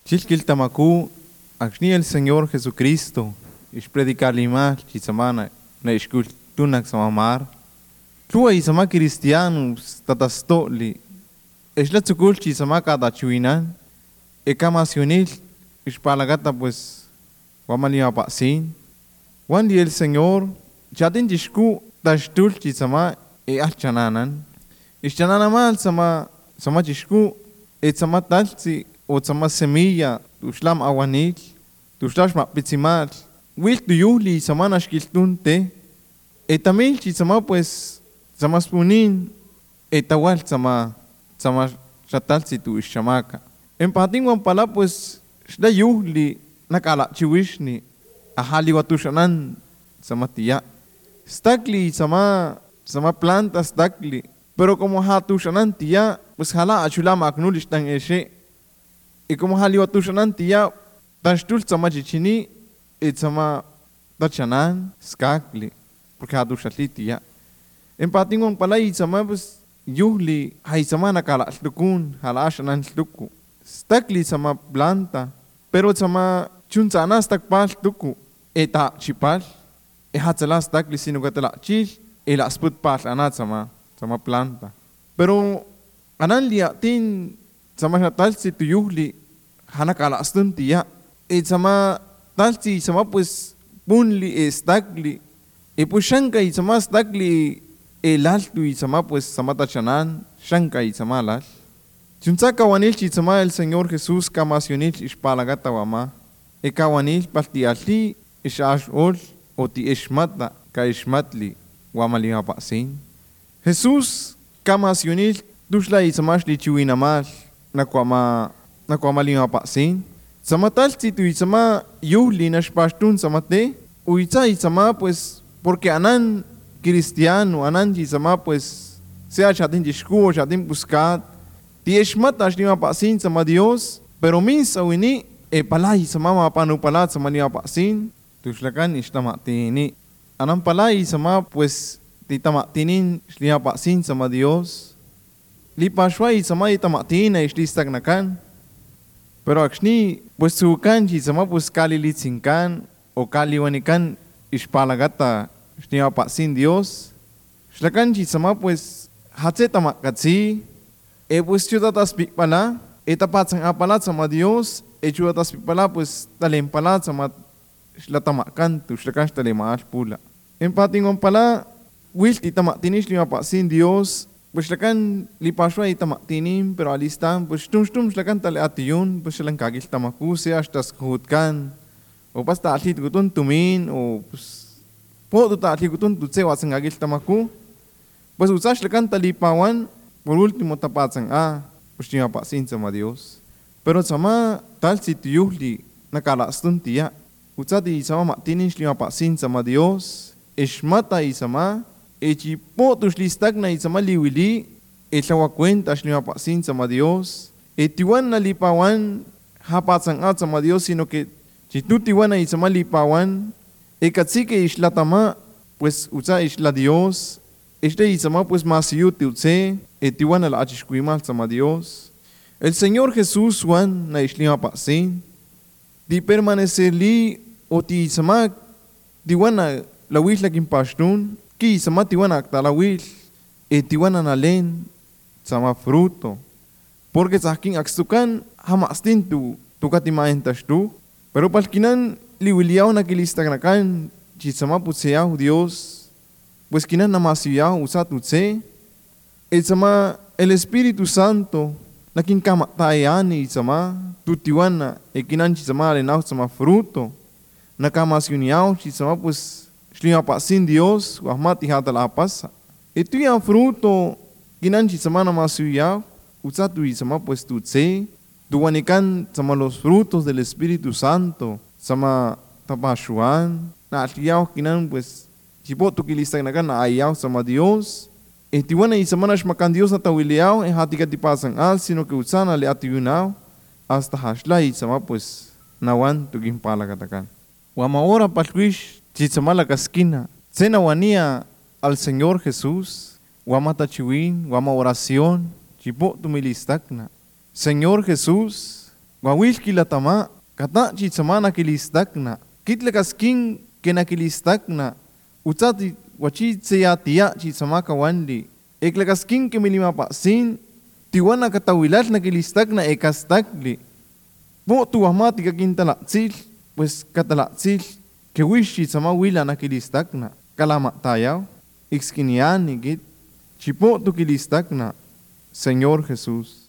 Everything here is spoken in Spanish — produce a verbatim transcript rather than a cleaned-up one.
Chilquil tamaku, akni el Señor Jesucristo, ish predicarle más, chisamana, na ishkul tunak samamar. Tlua isama cristianos, tatastoli, ish la tsukul chisama kada chuinan, e kamasionil, ish palagata pues, wamalima pasin. Wan di el Señor, chatin jishku, tashtul chisama, e achananan. Ish chananamal sama, sama jishku, e sama talsi, o sama semilla, tu shlam awanil, tu shlash mapitzimal, wil tu yuli sama nashkiltunte, e tamil chi sama pues, sama spunin, e tawal sama, sama shatalsi tu ishamaka. En patingwan pala pues, shda yuli, nakala chiwishni, ahali watushanan, sama tiya. Stakli sama, sama planta stakli, pero como hatushanan tiya, pues hala achulama aknulish tan eshe, y como haliwatushanan tiya, tashtul sama chichini, y sama tachanan, skakli, porque hatushatli tiya. En patingon pala y sama pues yuhli, hay sama nakala tlukun, hala ashanan tluku. Stakli sama planta, pero sama chunzana stakpal tluku, eta chipal, e hatzala stakli sinugatala chil, e la sput pal anat sama, sama planta. Pero anan liya tin sama talsi tu yuhli hanakala astun tiya e sama talsi sama pues punli e stakli e pues shanka y sama stakli e laltu y sama pues sama tachanan shanka y sama lal chunsa kawanil chi sama el Señor Jesús kamasionil ishpalagata wama e kawanil palti alti ishash ol o ti ishmata ka ishmatli wamali pasin Jesús kamasionil dushla y sama shli chiwinamal nakwama nakwama lima pasin sama talsi tu sama yuhli nashpashtun sama te uiza y sama pues porque anan cristiano anan y sama pues sea chatin jishku chatin buscat tieshmata lima pasin sama Dios pero mis awini e palay sama mapanu palat sama lima pasin tushlakan ishtamatini anan palay sama pues titamatinin lima pasin sama Dios lipashwa y sama itamatina ishlistagnakan. Pero akshni pues sukan y sama pues kalilitsinkan o kaliwanikan ishpalagata shnia pasin Dios. Shlakan y sama pues hatzetamakatsi e pues chudatas pikpala etapatsang apalat sama Dios e chudatas pikpala pues talempalat sama slatamakan tu shlakan talemaal pula. En patingon pala wilti tamatinish lima pasin Dios pues lakan lipashwa itamaktinin pero alistan pues tum tum lakan tale atiyun pues lang kagil tamakuse hasta skutkan o basta alit gutun tumin o pues po tu ta alit gutun tutse wasang kagil tamaku pues usas lakan talipawan por último tapatsang a pues niya pasin sama Dios pero sama tal situyuli nakalastun tiya usati sama maktinin niya pasin sama Dios ishmata isama e chipo tus listak na isama liwili e sawa kwenta lima pasin sama Dios e tiwan na lipawan hapatsang at sama Dios sino que chitu tiwan na isama lipawan e katsike islatama pues usa isla Dios este isama pues masiyu tiutse e tiwan na la achishkuimal sama Dios el Señor Jesús wan na islima pasin di permanecer li o ti isama tiwan na lawis lakin pashtun ki sama tiwana aktalawil e tiwana nalen sama fruto porque saking akstukan hamastin tu tukatimaen tashtu pero palkinan liwiliaw na kilistagnakan chi sama putseyaw Dios pues kinan namasiyaw usat utse el sama el Espíritu Santo nakin kamatayani sama tutiwana e kinan chi sama alenaw sama fruto nakamasyunyaw chi sama pues lima pasin Dios, wahmati hata la pasa. Itu yang fruto kinanchi sama nama suya, usatu y sama pues tutse, duanikan sama los frutos del Espíritu Santo, sama tapashuan, na atliao kinan pues chipotu kilistagnakan na ayaw sama Dios. E tiwana y sama nashmakan Dios na tawiliao, e hati katipasan al, sino que usana le atiyunaw, hasta hashla y sama pues nawan tugin palakatakan. Wama ora palwish, Chitsamala casquina, cena wanía al Señor Jesús, guamata chiwin, guama oración, chipo tu milistacna. Señor Jesús, Wawil kilatama, kata chitsamana kilistakna, kitlakaskin kenakilistakna, utsati wachitseya tia chitsamaka wandi, eklakaskin kemilimapaksin, tiwana katawilal na kilistakna ekastakli. Po tuwahmati kakintalaksil, pues katalaksil, kewish chitsama wila na kilistakna, kalamaktayaw, ixkiniani git, chipo tu kilistakna, Señor Jesús.